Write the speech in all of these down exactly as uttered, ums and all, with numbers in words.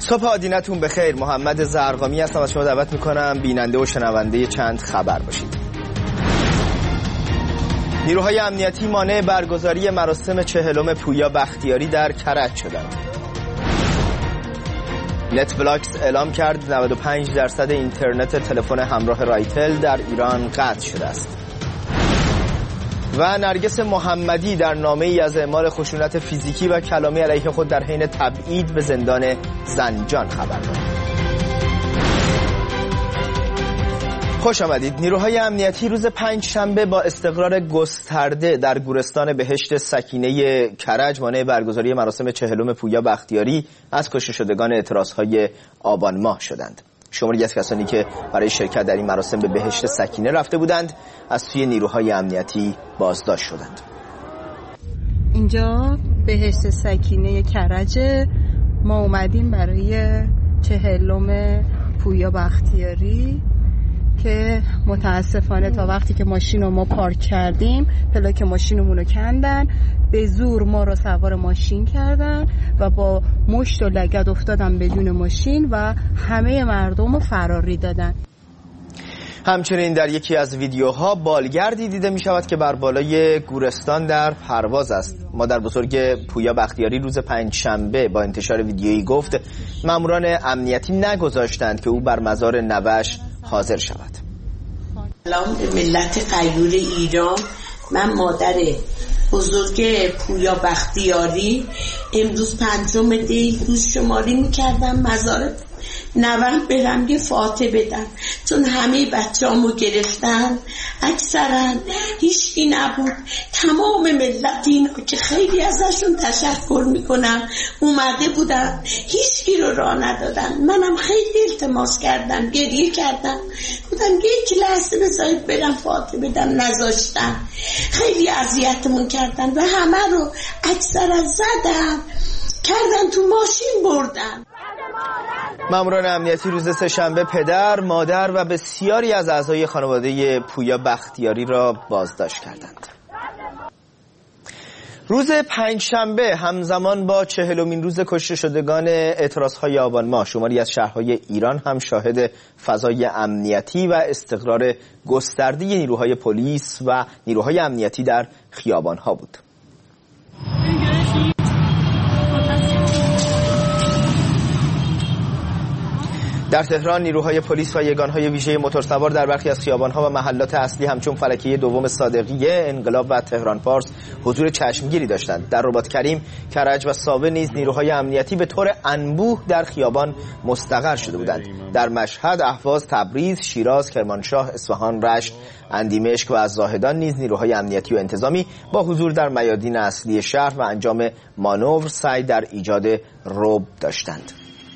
صبح آدینتون بخیر. محمد زرقامی هستم. از شما دعوت میکنم بیننده و شنونده چند خبر باشید. نیروهای امنیتی مانع برگزاری مراسم چهلم پویا بختیاری در کرج شدند. نتفلاکس اعلام کرد نود و پنج درصد اینترنت تلفن همراه رایتل در ایران قطع شده است. و نرگس محمدی در نامه‌ای از اعمال خشونت فیزیکی و کلامی علیه خود در حین تبعید به زندان زنجان خبر داد. خوش آمدید. نیروهای امنیتی روز پنج شنبه با استقرار گسترده در گورستان بهشت سکینه کرج مانع برگزاری مراسم چهلم پویا بختیاری از کشته شدگان اعتراضهای آبان ماه شدند. شماری از کسانی که برای شرکت در این مراسم به بهشت سکینه رفته بودند از سوی نیروهای امنیتی بازداشت شدند. اینجا بهشت سکینه کرج، ما اومدیم برای چهلم پویا بختیاری که متاسفانه تا وقتی که ماشین رو ما پارک کردیم پلاک ماشینمون رو کندن، به زور ما رو سوار ماشین کردن و با مشت و لگد افتادن بدون ماشین و همه مردم رو فراری دادن. همچنین در یکی از ویدیوها بالگردی دیده می شود که بر بالای گورستان در پرواز است. مادر بزرگ پویا بختیاری روز پنج شنبه با انتشار ویدیویی گفت ماموران امنیتی نگذاشتند که او بر مزار نوش حاضر شود. سلام به ملت غیور ایران. من مادر بزرگ پویا بختیاری امروز پنجم دی روز شماری میکردم مزار نوم برم یه فاتحه بدم، چون همه بچه همو گرفتن، اکثرا هیچکی نبود. تمام ملت اینا که خیلی ازشون تشکر میکنم اومده بودن، هیچکی رو راه ندادن. منم خیلی التماس کردم، گریه کردم، بودم یک لحظه بذارید برم فاتحه بدم، نذاشتن. خیلی اذیتمون کردن و همه رو اکثرا زدن، کردن تو ماشین بردن. ماموران امنیتی روز سه‌شنبه پدر، مادر و بسیاری از اعضای خانواده پویا بختیاری را بازداشت کردند. روز پنجشنبه همزمان با چهلمین روز کشته شدگان اعتراضهای آبان ماه شماری از شهرهای ایران هم شاهد فضای امنیتی و استقرار گسترده نیروهای پلیس و نیروهای امنیتی در خیابانها بود. در تهران نیروهای پلیس و یگانهای ویژه موتورسوار در برخی از خیابان‌ها و محلات اصلی همچون فلکه دوم صادقیه، انقلاب و تهران پارس حضور چشمگیری داشتند. در رباط کریم، کرج و ساوه نیز نیروهای امنیتی به طور انبوه در خیابان مستقر شده بودند. در مشهد، اهواز، تبریز، شیراز، کرمانشاه، اصفهان، رشت، اندیمشک و از زاهدان نیز نیروهای امنیتی و انتظامی با حضور در میادین اصلی شهر و انجام مانور سعی در ایجاد رعب داشتند.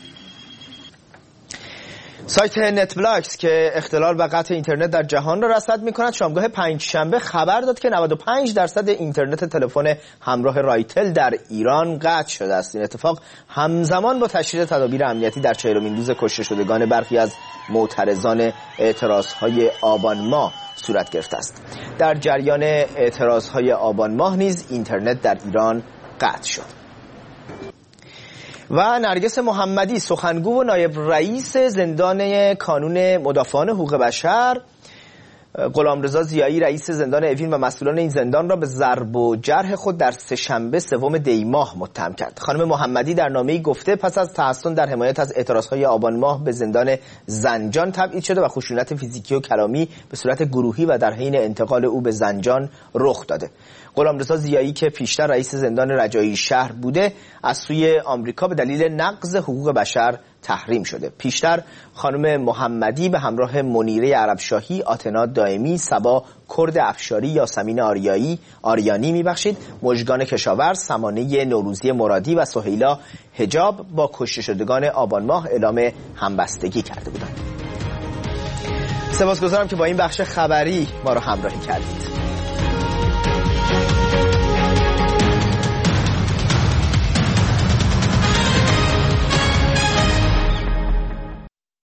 سایت نتفلاکس که اختلال و قطع اینترنت در جهان را رصد می‌کند شامگاه پنجشنبه خبر داد که نود و پنج درصد اینترنت تلفن همراه رایتل در ایران قطع شده است. این اتفاق همزمان با تشدید تدابیر امنیتی در چهلمین روز کشته شدگان برخی از معترضان اعتراضهای آبان ماه صورت گرفته است. در جریان اعتراضهای آبان ماه نیز اینترنت در ایران قطع شد. و نرگس محمدی سخنگو و نایب رئیس زندان کانون مدافعان حقوق بشر، غلامرضا ضیایی رئیس زندان اوین و مسئولان این زندان را به ضرب و جرح خود در سه‌شنبه سوم دی ماه متهم کرد. خانم محمدی در نامه‌ای گفته پس از تحصن در حمایت از اعتراضهای آبان ماه به زندان زنجان تبعید شده و خشونت فیزیکی و کلامی به صورت گروهی و در حین انتقال او به زنجان رخ داده. غلامرضا ضیایی که پیشتر رئیس زندان رجایی شهر بوده از سوی آمریکا به دلیل نقض حقوق بشر تحریم شده. پیشتر خانم محمدی به همراه منیره عربشاهی، آتنا دائمی، صبا کرد افشاری، یاسمین آریایی آریانی میبخشید، مژگان کشاورز، سمانه نوروزی مرادی و سهیلا حجاب با کشته شدگان آبان ماه اعلام همبستگی کرده بودند. سپاسگزارم که با این بخش خبری ما را همراهی کردید.